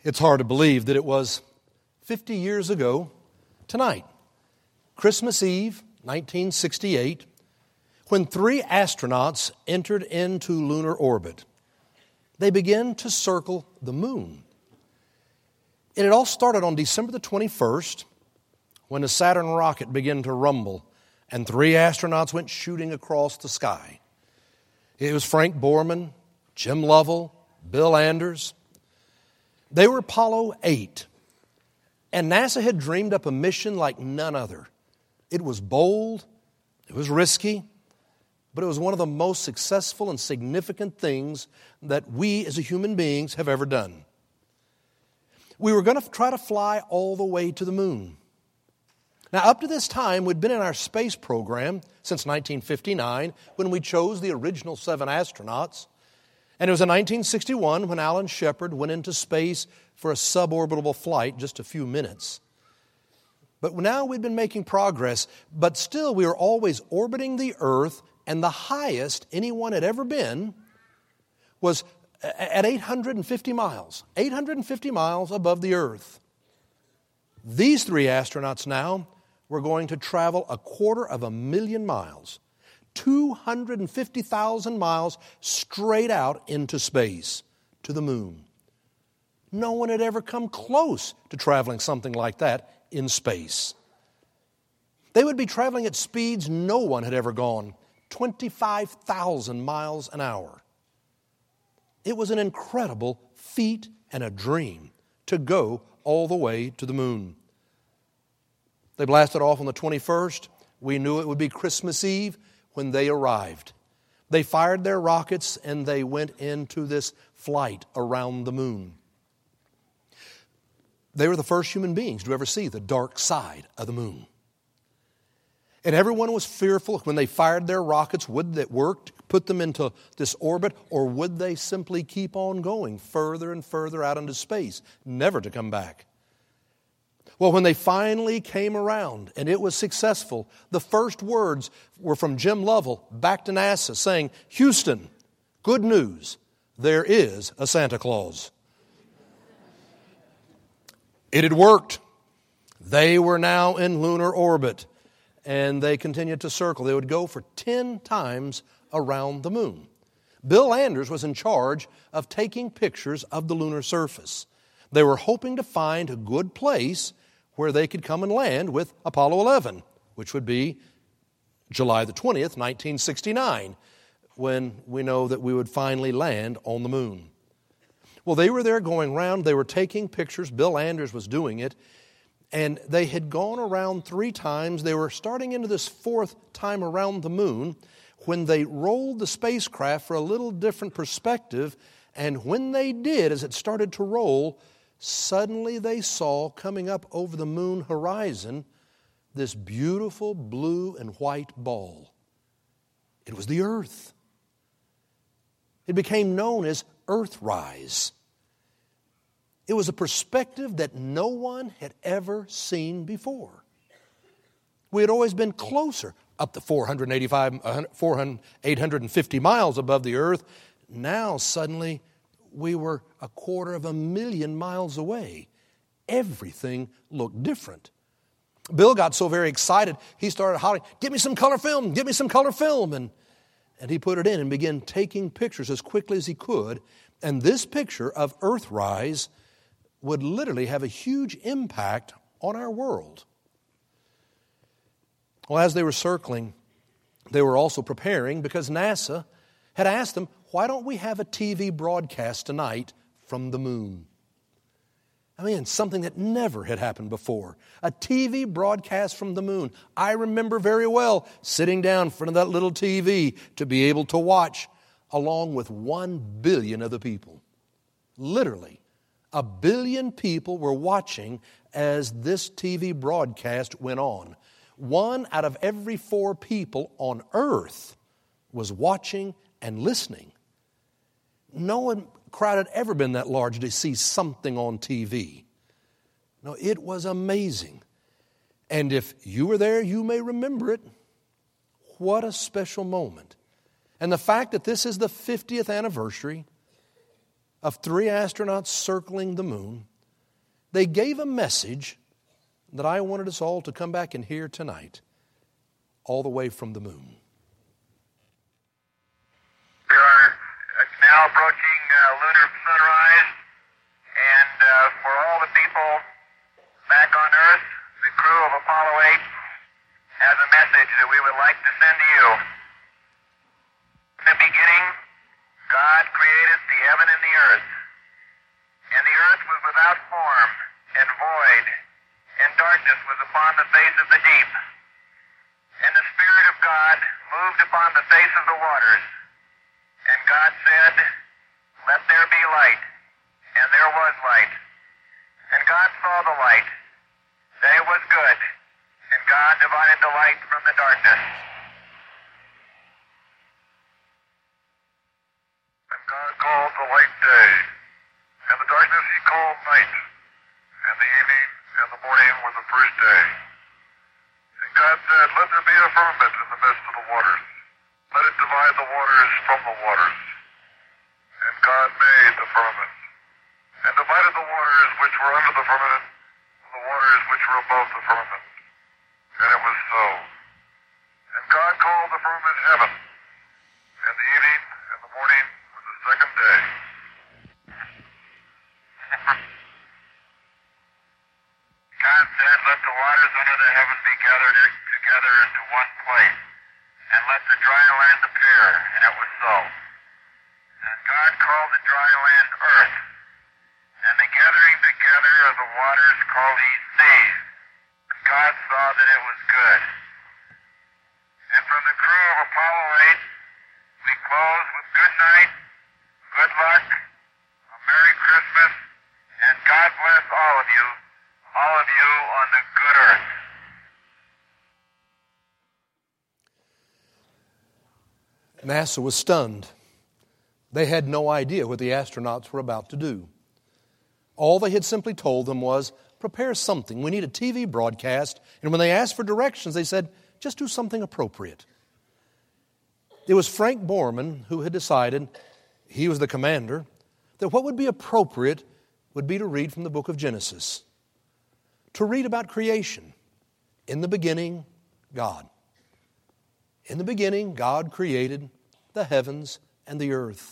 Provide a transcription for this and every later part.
It's hard to believe that it was 50 years ago tonight, Christmas Eve, 1968, when 3 astronauts entered into lunar orbit. They began to circle the moon. It had all started on December the 21st when the Saturn rocket began to rumble and 3 astronauts went shooting across the sky. It was Frank Borman, Jim Lovell, Bill Anders. They were Apollo 8, and NASA had dreamed up a mission like none other. It was bold, it was risky, but it was one of the most successful and significant things that we as human beings have ever done. We were going to try to fly all the way to the moon. Now, up to this time, we'd been in our space program since 1959 when we chose the original 7 astronauts. And it was in 1961 when Alan Shepard went into space for a suborbitable flight, just a few minutes. But now we'd been making progress, but still we were always orbiting the Earth, and the highest anyone had ever been was at 850 miles, 850 miles above the Earth. These 3 astronauts now were going to travel 250,000 miles, 250,000 miles straight out into space to the moon. No one had ever come close to traveling something like that in space. They would be traveling at speeds no one had ever gone, 25,000 miles an hour. It was an incredible feat and a dream to go all the way to the moon. They blasted off on the 21st. We knew it would be Christmas Eve when they arrived. They fired their rockets and they went into this flight around the moon. They were the first human beings to ever see the dark side of the moon. And everyone was fearful when they fired their rockets. Would it work to put them into this orbit, or would they simply keep on going further and further out into space, never to come back? Well, when they finally came around and it was successful, the first words were from Jim Lovell back to NASA saying, "Houston, good news, there is a Santa Claus." It had worked. They were now in lunar orbit, and they continued to circle. They would go for 10 times around the moon. Bill Anders was in charge of taking pictures of the lunar surface. They were hoping to find a good place where they could come and land with Apollo 11, which would be July the 20th, 1969, when we know that we would finally land on the moon. Well, they were there going around. They were taking pictures. Bill Anders was doing it. And they had gone around 3 times. They were starting into this 4th time around the moon when they rolled the spacecraft for a little different perspective. And when they did, as it started to roll, suddenly they saw coming up over the moon horizon this beautiful blue and white ball. It was the Earth. It became known as Earthrise. It was a perspective that no one had ever seen before. We had always been closer, up to 850 miles above the Earth. Now suddenly we were 250,000 miles away. Everything looked different. Bill got so very excited, he started hollering, "Get me some color film, get me some color film." And he put it in and began taking pictures as quickly as he could. And this picture of Earthrise would literally have a huge impact on our world. Well, as they were circling, they were also preparing because NASA had asked them, "Why don't we have a TV broadcast tonight from the moon?" I mean, something that never had happened before. A TV broadcast from the moon. I remember very well sitting down in front of that little TV to be able to watch along with 1 billion other people. Literally, 1 billion people were watching as this TV broadcast went on. 1 out of every 4 people on earth was watching and listening. No crowd had ever been that large to see something on TV. No, it was amazing. And if you were there, you may remember it. What a special moment. And the fact that this is the 50th anniversary of 3 astronauts circling the moon, They gave a message that I wanted us all to come back and hear tonight, all the way from the moon. We are now approaching lunar sunrise, and for all the people back on Earth, the crew of Apollo 8 has a message that we would like to send to you. In the beginning, God created the heaven and the earth. And the earth was without form and void, and darkness was upon the face of the deep. And the Spirit of God moved upon the face of the waters. And God said, "Let there be light." And there was light. And God saw the light, that it was good. And God divided the light from the darkness. And God called the light day, and the darkness he called night, and the evening and the morning were the first day. And God said, "Let there be a firmament in the midst of the waters. Let it divide the waters from the waters." And God made the firmament, and divided the waters which were under the firmament from the waters which were above the firmament. And it was so. And God called the firmament heaven, and the evening and the morning was the second day. God said, "Let the waters under the heaven be gathered together into one place, and let the dry land appear." And it was so. And God called the dry land earth, and the gathering together of the waters called he seas. And God saw that it was good. And from the crew of Apollo 8, we close with good night, good luck, a Merry Christmas, and God bless all of you on the good earth. NASA was stunned. They had no idea what the astronauts were about to do. All they had simply told them was, prepare something. We need a TV broadcast. And when they asked for directions, they said, just do something appropriate. It was Frank Borman who had decided, he was the commander, that what would be appropriate would be to read from the book of Genesis. To read about creation. In the beginning, God. In the beginning, God created the heavens and the earth.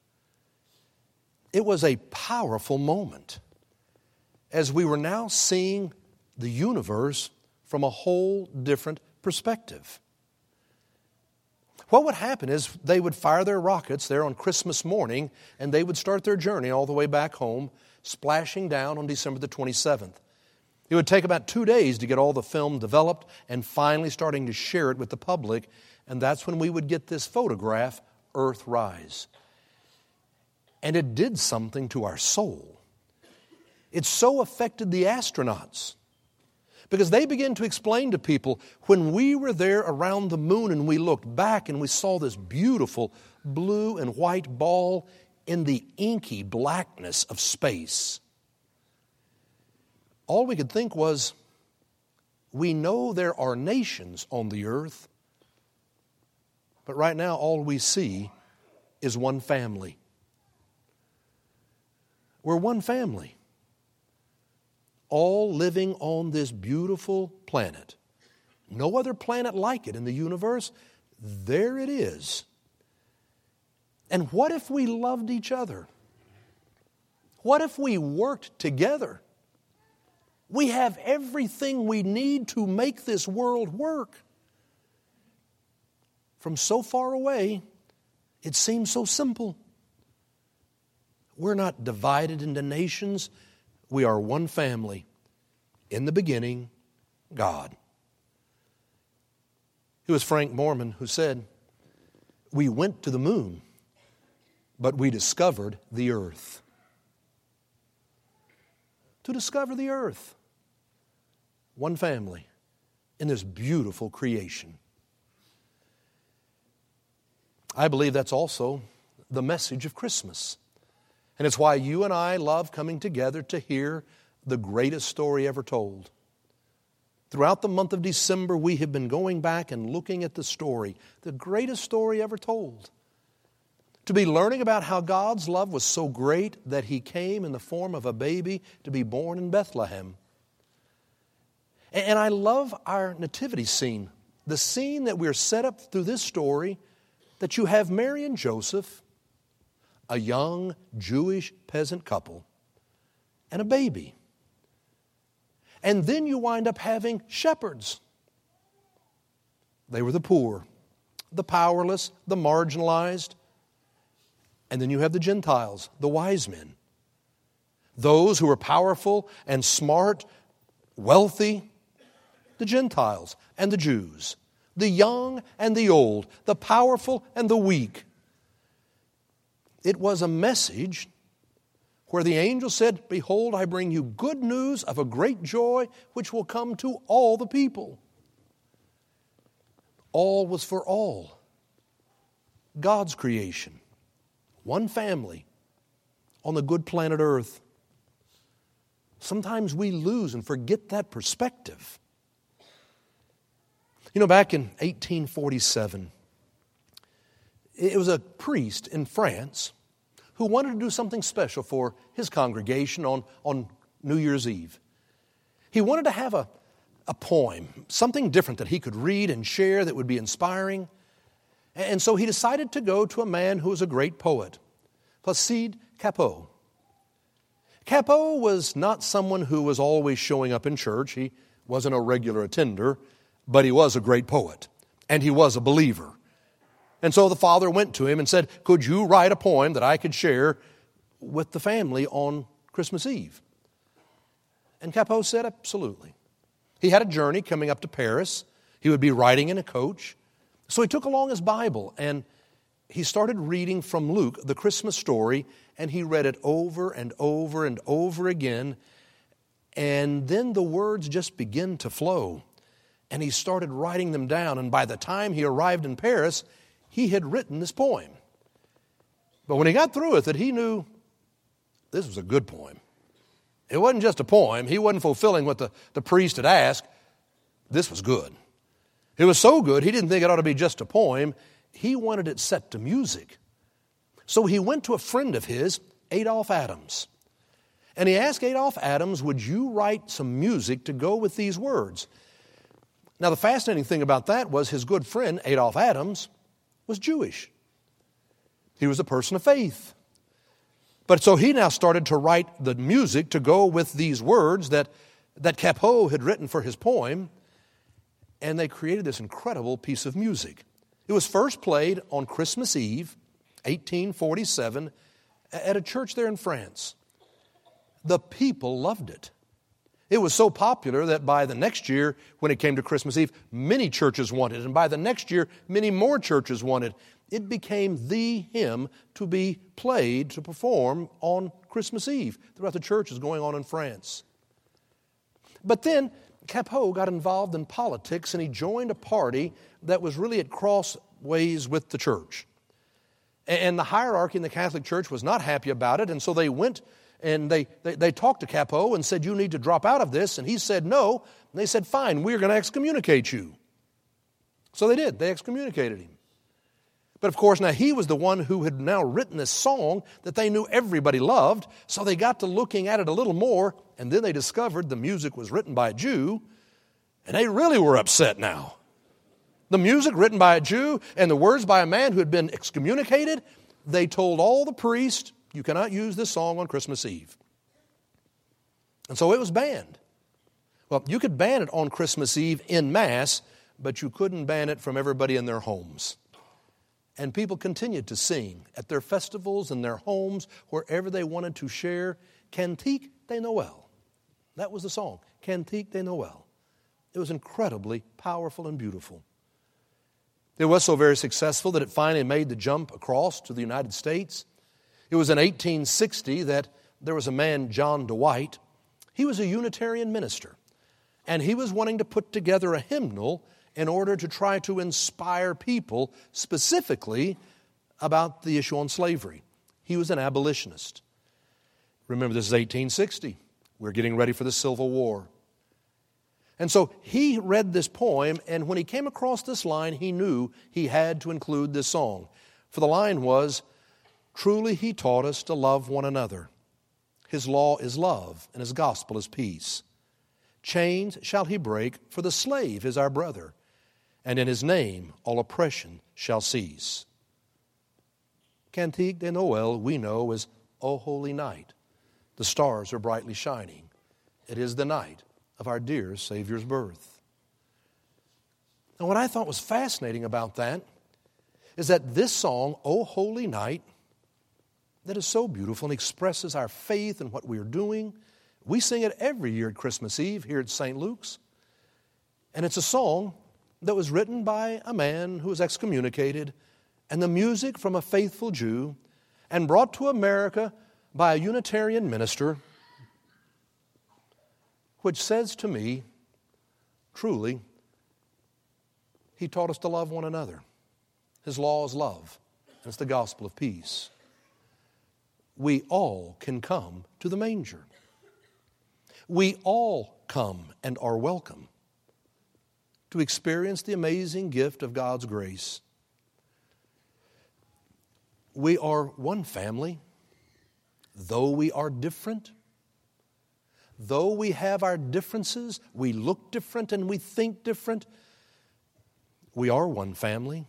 It was a powerful moment as we were now seeing the universe from a whole different perspective. What would happen is they would fire their rockets there on Christmas morning, and they would start their journey all the way back home, splashing down on December the 27th. It would take about 2 days to get all the film developed and finally starting to share it with the public, and that's when we would get this photograph, Earthrise. And it did something to our soul. It so affected the astronauts because they began to explain to people, when we were there around the moon and we looked back and we saw this beautiful blue and white ball in the inky blackness of space, all we could think was, we know there are nations on the earth, but right now all we see is one family. We're one family, all living on this beautiful planet. No other planet like it in the universe. There it is. And what if we loved each other? What if we worked together? We have everything we need to make this world work. From so far away, it seems so simple. We're not divided into nations. We are one family. In the beginning, God. It was Frank Borman who said, we went to the moon, but we discovered the earth. To discover the earth. One family in this beautiful creation. I believe that's also the message of Christmas. And it's why you and I love coming together to hear the greatest story ever told. Throughout the month of December, we have been going back and looking at the story, the greatest story ever told. to be learning about how God's love was so great that He came in the form of a baby to be born in Bethlehem. And I love our nativity scene, the scene that we're set up through this story, that you have Mary and Joseph, a young Jewish peasant couple, and a baby. And then you wind up having shepherds. They were the poor, the powerless, the marginalized. And then you have the Gentiles, the wise men. Those who were powerful and smart, wealthy, the Gentiles and the Jews. The young and the old, the powerful and the weak. It was a message where the angel said, "Behold, I bring you good news of a great joy which will come to all the people." All was for all. God's creation. One family on the good planet Earth. Sometimes we lose and forget that perspective. You know, back in 1847, it was a priest in France who wanted to do something special for his congregation on New Year's Eve. He wanted to have a poem, something different that he could read and share that would be inspiring. And so he decided to go to a man who was a great poet, Placide Cappeau. Cappeau was not someone who was always showing up in church. He wasn't a regular attender, but he was a great poet, and he was a believer. And so the father went to him and said, "Could you write a poem that I could share with the family on Christmas Eve?" And Cappeau said, "Absolutely." He had a journey coming up to Paris. He would be riding in a coach. So he took along his Bible and he started reading from Luke, the Christmas story, and he read it over and over and over again. And then the words just began to flow. And he started writing them down. And by the time he arrived in Paris, he had written this poem. But when he got through with it, he knew this was a good poem. It wasn't just a poem. He wasn't fulfilling what the priest had asked. This was good. It was so good, he didn't think it ought to be just a poem. He wanted it set to music. So he went to a friend of his, Adolphe Adams. And he asked Adolphe Adams, "Would you write some music to go with these words?" Now, the fascinating thing about that was his good friend, Adolphe Adams, was Jewish. He was a person of faith. But so he now started to write the music to go with these words that Cappeau had written for his poem, and they created this incredible piece of music. It was first played on Christmas Eve, 1847, at a church there in France. The people loved it. It was so popular that by the next year, when it came to Christmas Eve, many churches wanted it. And by the next year, many more churches wanted it. It became the hymn to be played, to perform on Christmas Eve throughout the churches going on in France. But then Cappeau got involved in politics and he joined a party that was really at crossways with the church. And the hierarchy in the Catholic Church was not happy about it, and so they went and they talked to Cappeau and said, "You need to drop out of this." And he said, "No." And they said, "Fine, we're going to excommunicate you." So they did. They excommunicated him. But of course, now he was the one who had now written this song that they knew everybody loved. So they got to looking at it a little more, and then they discovered the music was written by a Jew, and they really were upset now. The music written by a Jew and the words by a man who had been excommunicated, they told all the priests, "You cannot use this song on Christmas Eve." And so it was banned. Well, you could ban it on Christmas Eve in Mass, but you couldn't ban it from everybody in their homes. And people continued to sing at their festivals and their homes, wherever they wanted to share Cantique de Noël. That was the song, Cantique de Noël. It was incredibly powerful and beautiful. It was so very successful that it finally made the jump across to the United States. It was in 1860 that there was a man, John Dwight. He was a Unitarian minister, and he was wanting to put together a hymnal in order to try to inspire people specifically about the issue on slavery. He was an abolitionist. Remember, this is 1860. We're getting ready for the Civil War. And so he read this poem, and when he came across this line, he knew he had to include this song. For the line was, Truly he taught us to love one another. His law is love, and his gospel is peace. Chains shall he break, for the slave is our brother, and in his name all oppression shall cease. Cantique de Noël we know as O Holy Night. The stars are brightly shining. It is the night of our dear Savior's birth. And what I thought was fascinating about that is that this song, O Holy Night, that is so beautiful and expresses our faith in what we are doing. We sing it every year at Christmas Eve here at St. Luke's. And it's a song that was written by a man who was excommunicated, and the music from a faithful Jew, and brought to America by a Unitarian minister, which says to me, truly, he taught us to love one another. His law is love, and it's the gospel of peace. We all can come to the manger. We all come and are welcome to experience the amazing gift of God's grace. We are one family, though we are different. Though we have our differences, we look different and we think different, we are one family.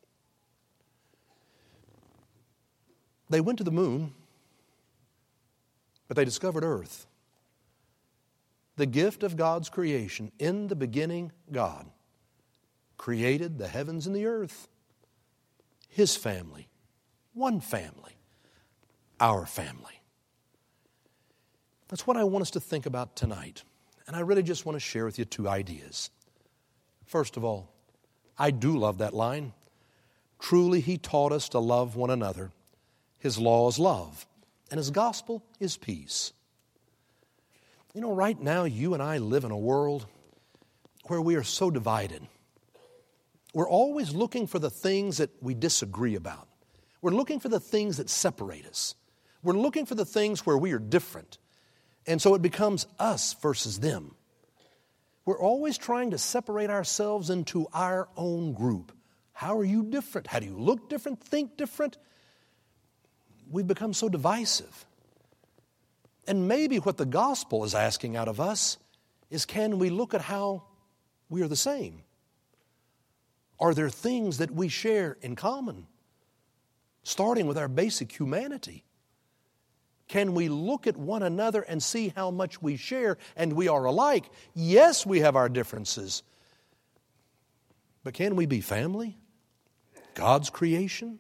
They went to the moon, but they discovered Earth. The gift of God's creation. In the beginning, God created the heavens and the earth. His family. One family. Our family. That's what I want us to think about tonight. And I really just want to share with you two ideas. First of all, I do love that line. Truly, he taught us to love one another. His law is love, and his gospel is peace. You know, right now, you and I live in a world where we are so divided. We're always looking for the things that we disagree about. We're looking for the things that separate us. We're looking for the things where we are different. And so it becomes us versus them. We're always trying to separate ourselves into our own group. How are you different? How do you look different, think different? We've become so divisive. And maybe what the gospel is asking out of us is, can we look at how we are the same? Are there things that we share in common, starting with our basic humanity? Can we look at one another and see how much we share and we are alike? Yes, we have our differences. But can we be family? God's creation?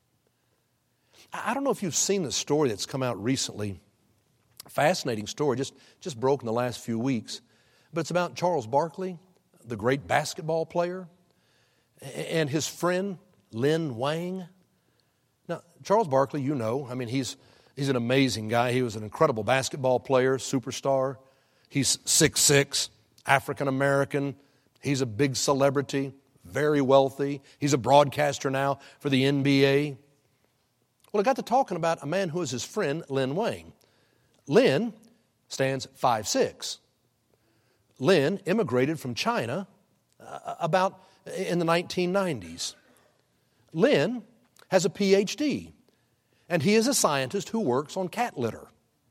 I don't know if you've seen the story that's come out recently. Fascinating story, just broke in the last few weeks. But it's about Charles Barkley, the great basketball player, and his friend, Lin Wang. Now, Charles Barkley, you know, I mean, he's an amazing guy. He was an incredible basketball player, superstar. He's 6'6", African-American. He's a big celebrity, very wealthy. He's a broadcaster now for the NBA. Well, I got to talking about a man who is his friend, Lin Wang. Lin stands 5'6". Lin immigrated from China about in the 1990s. Lin has a PhD, and he is a scientist who works on cat litter.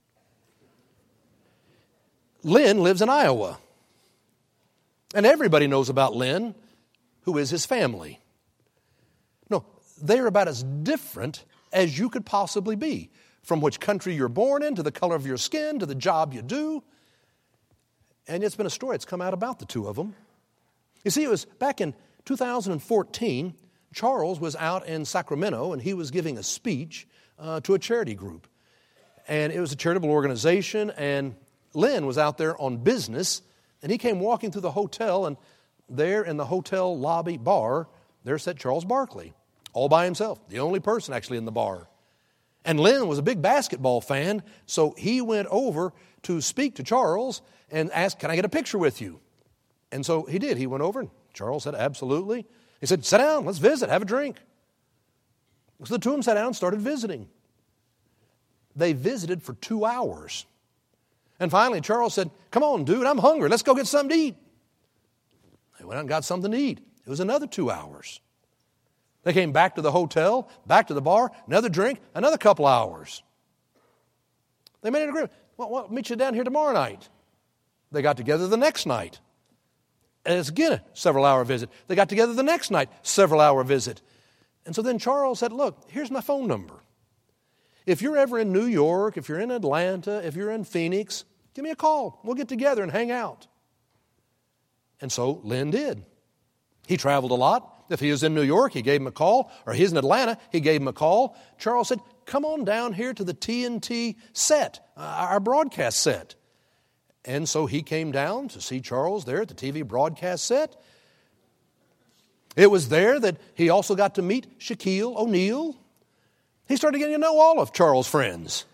Lin lives in Iowa, and everybody knows about Lin, who is his family. No, they're about as different as you could possibly be. From which country you're born in, to the color of your skin, to the job you do. And it's been a story that's come out about the two of them. You see, it was back in 2014, Charles was out in Sacramento, and he was giving a speech to a charity group. And it was a charitable organization, and Lin was out there on business, and he came walking through the hotel, and there in the hotel lobby bar, there sat Charles Barkley, all by himself, the only person actually in the bar. And Lin was a big basketball fan, so he went over to speak to Charles and asked, "Can I get a picture with you?" And so he did. He went over, and Charles said, "Absolutely." He said, "Sit down, let's visit, have a drink." So the two of them sat down and started visiting. They visited for 2 hours. And finally, Charles said, "Come on, dude, I'm hungry. Let's go get something to eat." They went out and got something to eat. It was another 2 hours. They came back to the hotel, back to the bar, another drink, another couple hours. They made an agreement. Well, we'll meet you down here tomorrow night. They got together the next night. And it's again a several-hour visit. They got together the next night, several-hour visit. And so then Charles said, look, here's my phone number. If you're ever in New York, if you're in Atlanta, if you're in Phoenix, give me a call. We'll get together and hang out. And so Lynn did. He traveled a lot. If he was in New York, he gave him a call. Or he's in Atlanta, he gave him a call. Charles said, come on down here to the TNT set, our broadcast set. And so he came down to see Charles there at the TV broadcast set. It was there that he also got to meet Shaquille O'Neal. He started getting to know all of Charles' friends.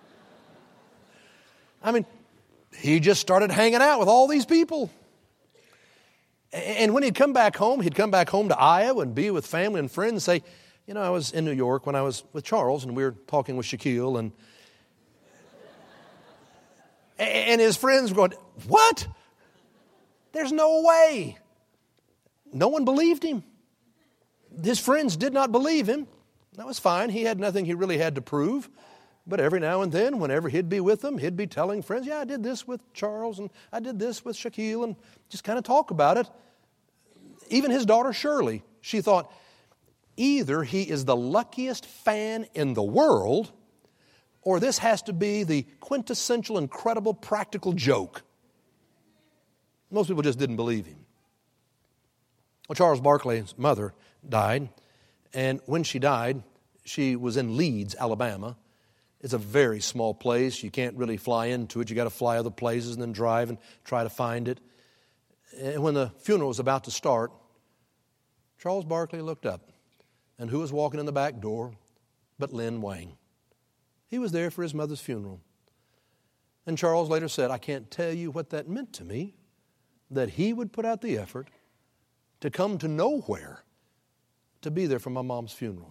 I mean, he just started hanging out with all these people. And when he'd come back home to Iowa and be with family and friends and say, you know, I was in New York when I was with Charles and we were talking with Shaquille and his friends were going, what? There's no way. No one believed him. His friends did not believe him. That was fine. He had nothing he really had to prove. But every now and then, whenever he'd be with them, he'd be telling friends, yeah, I did this with Charles and I did this with Shaquille, and just kind of talk about it. Even his daughter Shirley, she thought, either he is the luckiest fan in the world, or this has to be the quintessential, incredible, practical joke. Most people just didn't believe him. Well, Charles Barkley's mother died, and when she died, she was in Leeds, Alabama. It's a very small place. You can't really fly into it. You got to fly other places and then drive and try to find it. And when the funeral was about to start, Charles Barkley looked up, and who was walking in the back door but Lynn Wang? He was there for his mother's funeral. And Charles later said, I can't tell you what that meant to me, that he would put out the effort to come to nowhere to be there for my mom's funeral.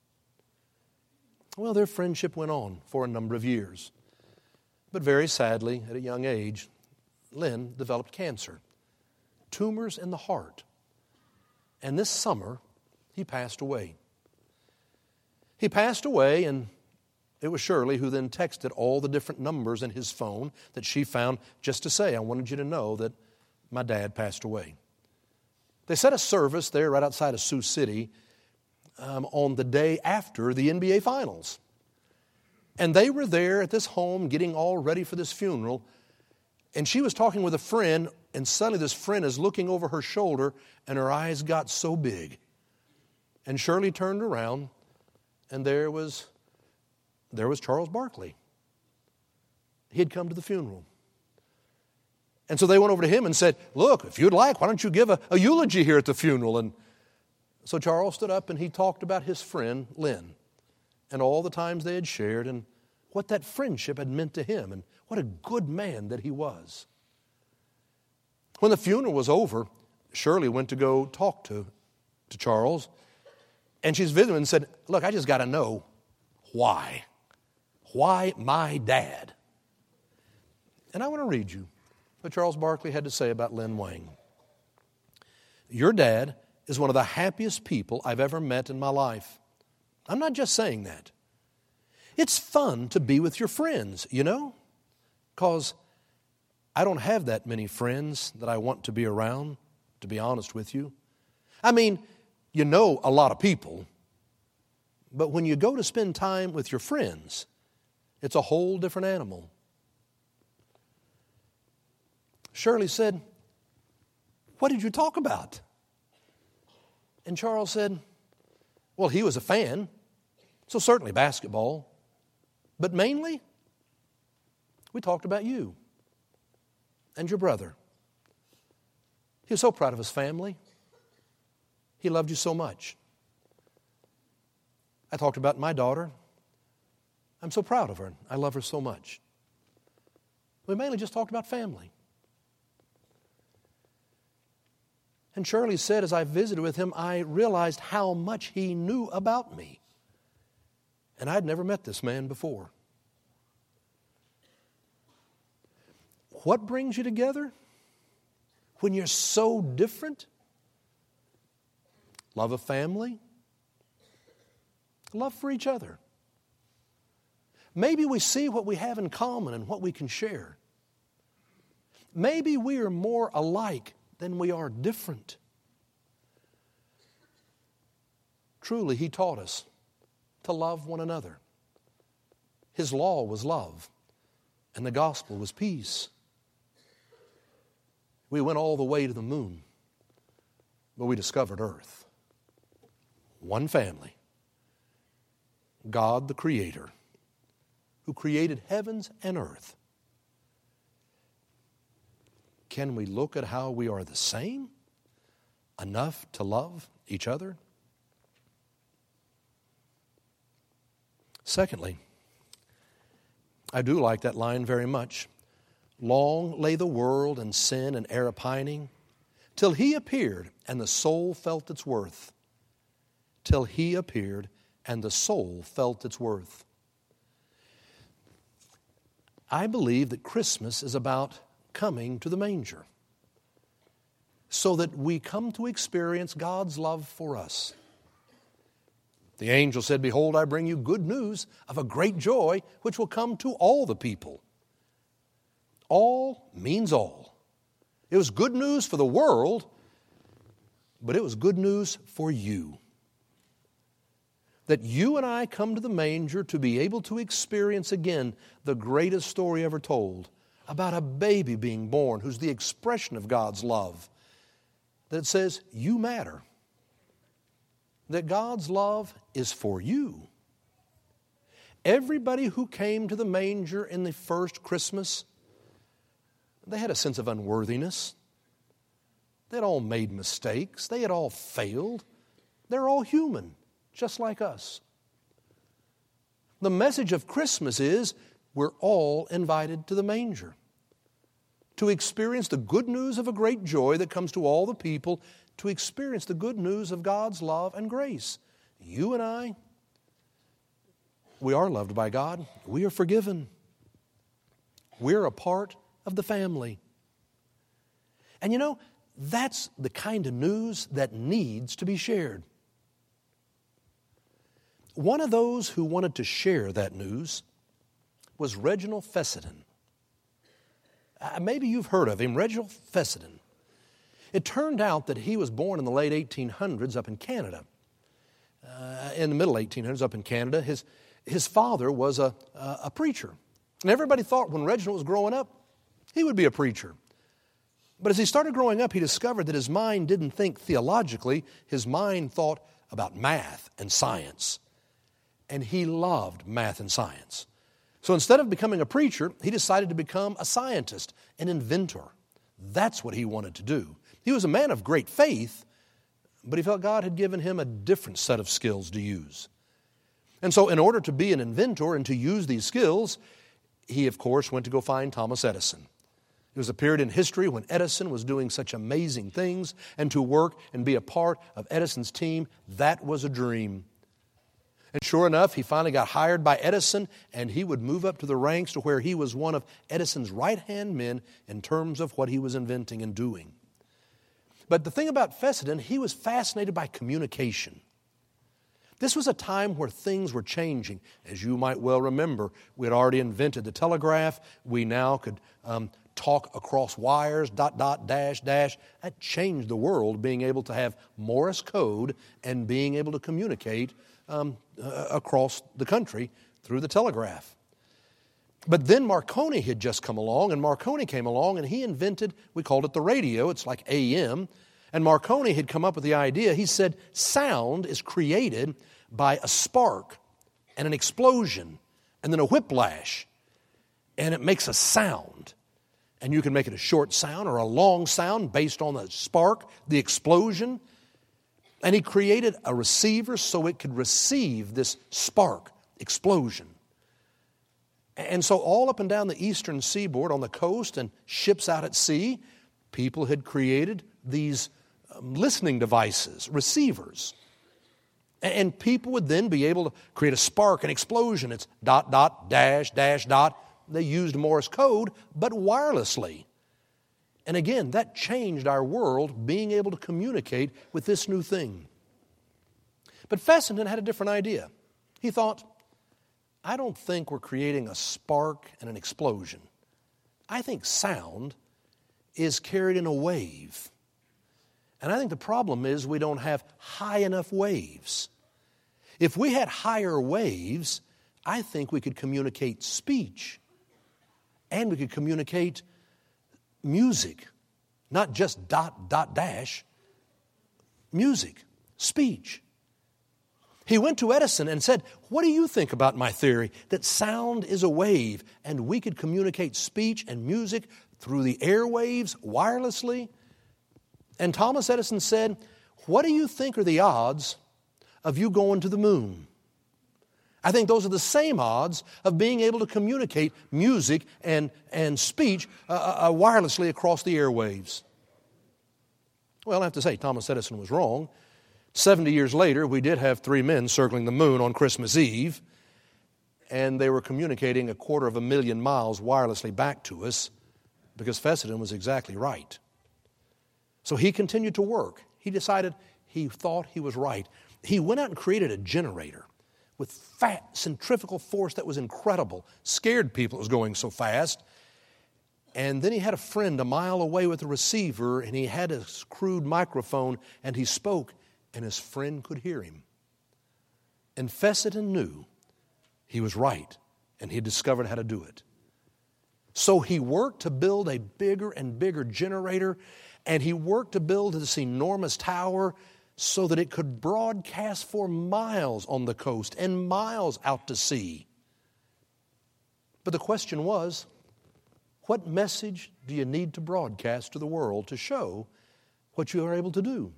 Well, their friendship went on for a number of years. But very sadly, at a young age, Lynn developed cancer, tumors in the heart. And this summer, he passed away. He passed away, and it was Shirley who then texted all the different numbers in his phone that she found just to say, I wanted you to know that my dad passed away. They set a service there right outside of Sioux City on the day after the NBA Finals. And they were there at this home getting all ready for this funeral. And she was talking with a friend, and suddenly this friend is looking over her shoulder, and her eyes got so big. And Shirley turned around, and there was Charles Barkley. He had come to the funeral. And so they went over to him and said, look, if you'd like, why don't you give a eulogy here at the funeral? And so Charles stood up and he talked about his friend, Lynn, and all the times they had shared and what that friendship had meant to him and what a good man that he was. When the funeral was over, Shirley went to go talk to Charles, and she's visiting and said, look, I just got to know why. Why my dad? And I want to read you what Charles Barkley had to say about Lynn Wang. Your dad is one of the happiest people I've ever met in my life. I'm not just saying that. It's fun to be with your friends, you know, because I don't have that many friends that I want to be around, to be honest with you. I mean, you know a lot of people, but when you go to spend time with your friends, it's a whole different animal. Shirley said, what did you talk about? And Charles said, well, he was a fan, so certainly basketball. But mainly, we talked about you and your brother. He was so proud of his family. He loved you so much. I talked about my daughter. I'm so proud of her. I love her so much. We mainly just talked about family. And Shirley said, as I visited with him, I realized how much he knew about me. And I'd never met this man before. What brings you together when you're so different? Love of family, Love for each other. Maybe we see what we have in common and what we can share. Maybe we are more alike than we are different. Truly, He taught us to love one another. His law was love, and the gospel was peace. We went all the way to the moon, but we discovered earth. One family. God the Creator, who created heavens and earth. Can we look at how we are the same enough to love each other? Secondly, I do like that line very much. Long lay the world in sin and error pining, till He appeared and the soul felt its worth. Till He appeared and the soul felt its worth. I believe that Christmas is about coming to the manger so that we come to experience God's love for us. The angel said, "Behold, I bring you good news of a great joy which will come to all the people." All means all. It was good news for the world, but it was good news for you. That you and I come to the manger to be able to experience again the greatest story ever told about a baby being born who's the expression of God's love. That it says, you matter. That God's love is for you. Everybody who came to the manger in the first Christmas, they had a sense of unworthiness. They had all made mistakes. They had all failed. They're all human, just like us. The message of Christmas is we're all invited to the manger to experience the good news of a great joy that comes to all the people, to experience the good news of God's love and grace. You and I, we are loved by God. We are forgiven. We're a part of the family. And you know, that's the kind of news that needs to be shared. One of those who wanted to share that news was Reginald Fessenden. Maybe you've heard of him, Reginald Fessenden. It turned out that he was born in the late 1800s up in Canada. In the middle 1800s up in Canada. His father was a preacher. And everybody thought when Reginald was growing up, he would be a preacher. But as he started growing up, he discovered that his mind didn't think theologically. His mind thought about math and science. And he loved math and science. So instead of becoming a preacher, he decided to become a scientist, an inventor. That's what he wanted to do. He was a man of great faith, but he felt God had given him a different set of skills to use. And so in order to be an inventor and to use these skills, he, of course, went to go find Thomas Edison. It was a period in history when Edison was doing such amazing things, and to work and be a part of Edison's team, that was a dream. And sure enough, he finally got hired by Edison, and he would move up to the ranks to where he was one of Edison's right-hand men in terms of what he was inventing and doing. But the thing about Fessenden, he was fascinated by communication. This was a time where things were changing. As you might well remember, we had already invented the telegraph. We now could talk across wires, ... That changed the world, being able to have Morse code and being able to communicate across the country through the telegraph. But then Marconi had just come along, and Marconi came along and he invented, we called it the radio, it's like AM, and Marconi had come up with the idea. He said sound is created by a spark and an explosion and then a whiplash, and it makes a sound. And you can make it a short sound or a long sound based on the spark, the explosion. And he created a receiver so it could receive this spark, explosion. And so all up and down the eastern seaboard on the coast and ships out at sea, people had created these listening devices, receivers. And people would then be able to create a spark, an explosion. It's ... They used Morse code, but wirelessly. And again, that changed our world, being able to communicate with this new thing. But Fessenden had a different idea. He thought, I don't think we're creating a spark and an explosion. I think sound is carried in a wave. And I think the problem is we don't have high enough waves. If we had higher waves, I think we could communicate speech. And we could communicate music. Not just dot, dot, dash. Music, speech. He went to Edison and said, what do you think about my theory that sound is a wave and we could communicate speech and music through the airwaves wirelessly? And Thomas Edison said, what do you think are the odds of you going to the moon? I think those are the same odds of being able to communicate music and speech wirelessly across the airwaves. Well, I have to say, Thomas Edison was wrong. 70 years later, we did have 3 men circling the moon on Christmas Eve, and they were communicating 250,000 miles wirelessly back to us because Fessenden was exactly right. So he continued to work. He decided he thought he was right. He went out and created a generator with fat centrifugal force that was incredible, scared people it was going so fast. And then he had a friend a mile away with a receiver, and he had a crude microphone, and he spoke, and his friend could hear him. And Fessenden knew he was right, and he discovered how to do it. So he worked to build a bigger and bigger generator, and he worked to build this enormous tower so that it could broadcast for miles on the coast and miles out to sea. But the question was, what message do you need to broadcast to the world to show what you are able to do?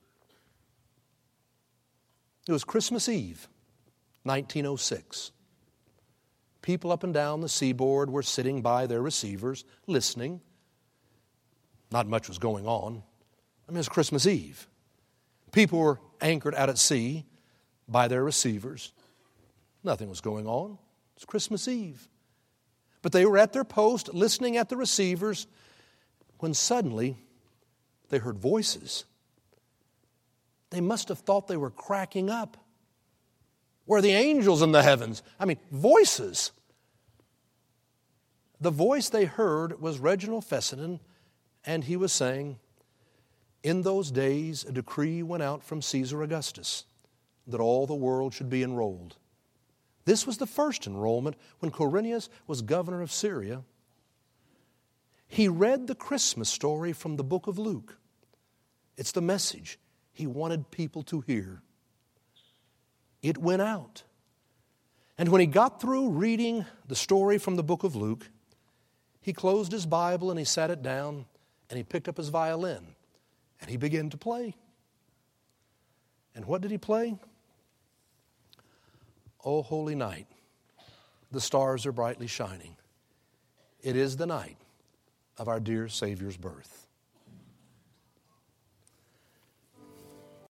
It was Christmas Eve, 1906. People up and down the seaboard were sitting by their receivers, listening. Not much was going on. I mean, it was Christmas Eve. People were anchored out at sea by their receivers. Nothing was going on. It's Christmas Eve. But they were at their post, listening at the receivers, when suddenly they heard voices. They must have thought they were cracking up. Where are the angels in the heavens? I mean, voices. The voice they heard was Reginald Fessenden, and he was saying, in those days a decree went out from Caesar Augustus that all the world should be enrolled. This was the first enrollment when Quirinius was governor of Syria. He read the Christmas story from the book of Luke. It's the message he wanted people to hear. It went out. And when he got through reading the story from the book of Luke, he closed his Bible and he sat it down and he picked up his violin and he began to play. And what did he play? O holy night, the stars are brightly shining. It is the night of our dear Savior's birth.